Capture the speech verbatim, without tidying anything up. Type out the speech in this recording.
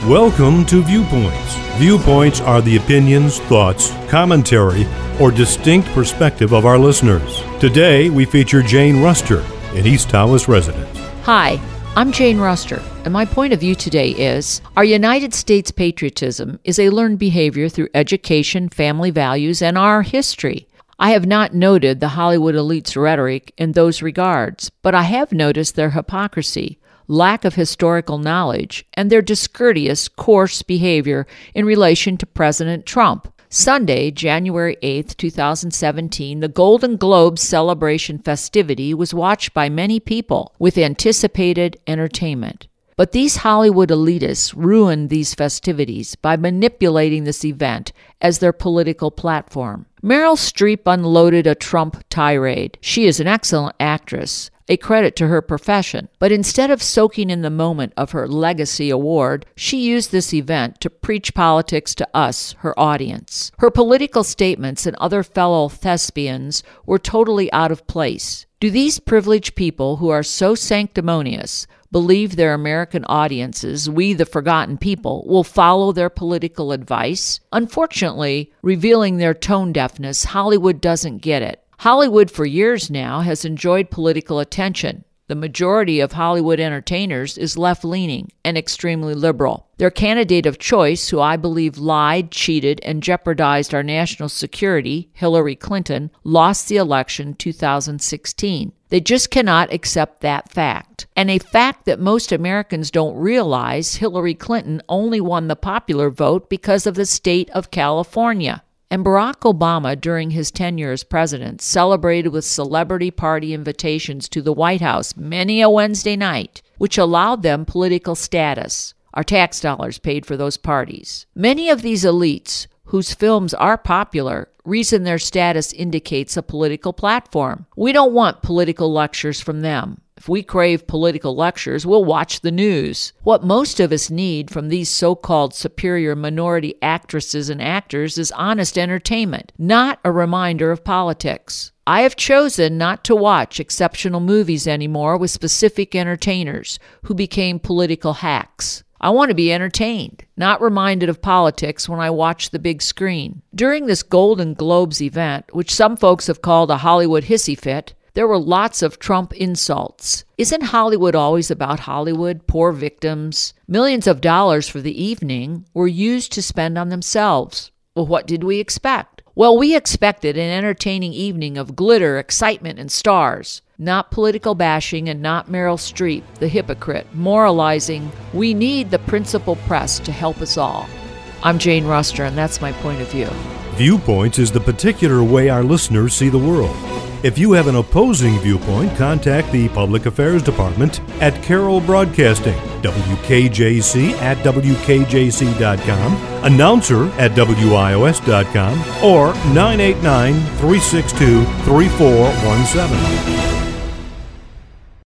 Welcome to Viewpoints. Viewpoints are the opinions, thoughts, commentary, or distinct perspective of our listeners. Today, we feature Jane Ruster, an East Tawas resident. Hi, I'm Jane Ruster, and my point of view today is, our United States patriotism is a learned behavior through education, family values, and our history. I have not noted the Hollywood elite's rhetoric in those regards, but I have noticed their hypocrisy, lack of historical knowledge, and their discourteous, coarse behavior in relation to President Trump. Sunday, January eighth, twenty seventeen, the Golden Globes celebration festivity was watched by many people with anticipated entertainment. But these Hollywood elitists ruined these festivities by manipulating this event as their political platform. Meryl Streep unloaded a Trump tirade. She is an excellent actress, a credit to her profession. But instead of soaking in the moment of her legacy award, she used this event to preach politics to us, her audience. Her political statements and other fellow thespians were totally out of place. Do these privileged people who are so sanctimonious believe their American audiences, we the forgotten people, will follow their political advice? Unfortunately, revealing their tone deafness, Hollywood doesn't get it. Hollywood for years now has enjoyed political attention. The majority of Hollywood entertainers is left-leaning and extremely liberal. Their candidate of choice, who I believe lied, cheated, and jeopardized our national security, Hillary Clinton, lost the election two thousand sixteen. They just cannot accept that fact. And a fact that most Americans don't realize, Hillary Clinton only won the popular vote because of the state of California. And Barack Obama, during his tenure as president, celebrated with celebrity party invitations to the White House many a Wednesday night, which allowed them political status. Our tax dollars paid for those parties. Many of these elites, whose films are popular, reason their status indicates a political platform. We don't want political lectures from them. If we crave political lectures, we'll watch the news. What most of us need from these so-called superior minority actresses and actors is honest entertainment, not a reminder of politics. I have chosen not to watch exceptional movies anymore with specific entertainers who became political hacks. I want to be entertained, not reminded of politics when I watch the big screen. During this Golden Globes event, which some folks have called a Hollywood hissy fit, there were lots of Trump insults. Isn't Hollywood always about Hollywood? Poor victims. Millions of dollars for the evening were used to spend on themselves. Well, what did we expect? Well, we expected an entertaining evening of glitter, excitement, and stars. Not political bashing and not Meryl Streep, the hypocrite, moralizing, we need the principal press to help us all. I'm Jane Ruster, and that's my point of view. Viewpoints is the particular way our listeners see the world. If you have an opposing viewpoint, contact the Public Affairs Department at Carroll Broadcasting, W K J C at W K J C dot com, announcer at W I O S dot com, or nine eight nine, three six two, three four one seven.